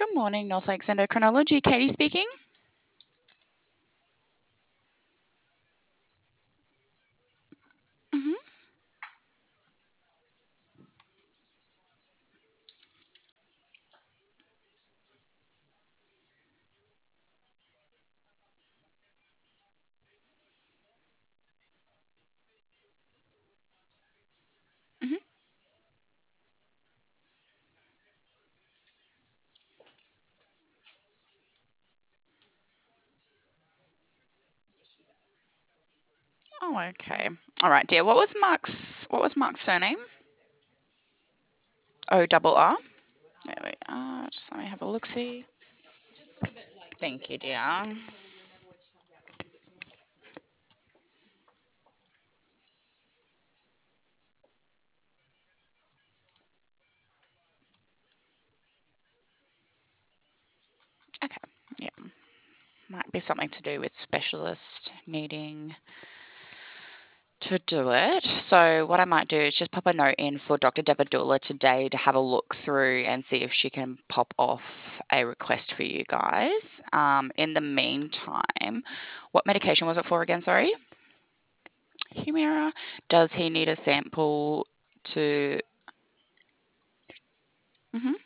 Good morning, North Lakes Endocrinology. Katie speaking. hmm hmm Oh, okay. All right, dear. What was Mark's surname? O double R. There we are. Just let me have a look. See. Thank you, dear. Okay. Yeah. Might be something to do with specialist needing to do it. So what I might do is just pop a note in for Dr. Devadula today to have a look through and see if she can pop off a request for you guys. In the meantime, what medication was it for again? Sorry, Humira. Does he need a sample to? hmm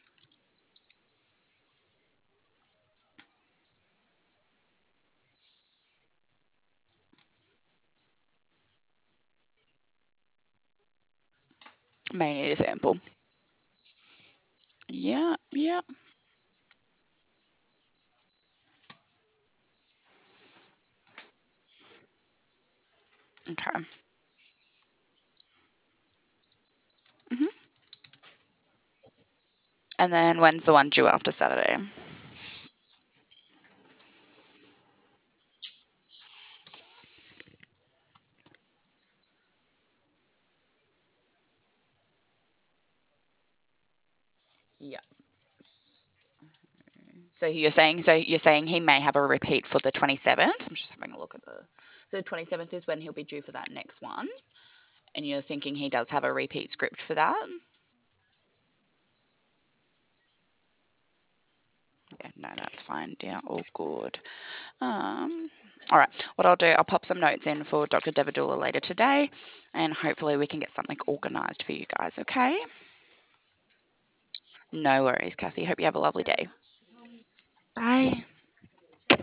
May need a sample. Yeah, yeah. Okay. hmm And then when's the one due after Saturday? Yeah. So you're saying he may have a repeat for the 27th. I'm just having a look at the. So the 27th is when he'll be due for that next one, and you're thinking he does have a repeat script for that. Yeah, no, that's fine, dear. All good. All right. What I'll do, I'll pop some notes in for Dr. Devadula later today, and hopefully we can get something organised for you guys. Okay? No worries, Kathy. Hope you have a lovely day. Bye.